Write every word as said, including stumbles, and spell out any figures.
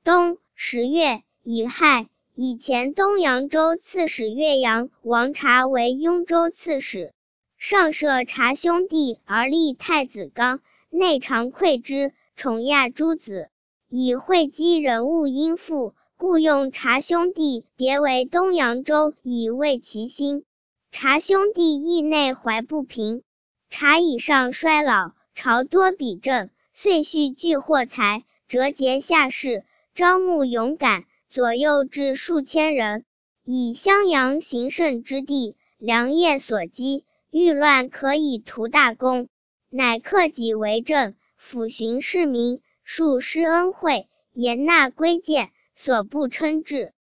冬十月，乙亥，以前东扬州刺史岳阳王察为雍州刺史，上赦察兄弟而立太子纲，内常馈之，宠亚诸子，以会稽人物殷富，故用察兄弟迭为东扬州，以慰其心。察兄弟意内怀不平，察以上衰老，朝多比政，遂蓄聚货财，折节下士，招募勇敢，左右至数千人，以襄阳行胜之地，良业所积，欲乱可以图大功，乃克己为政，抚巡市民，数施恩惠，严纳规谏，所不称治。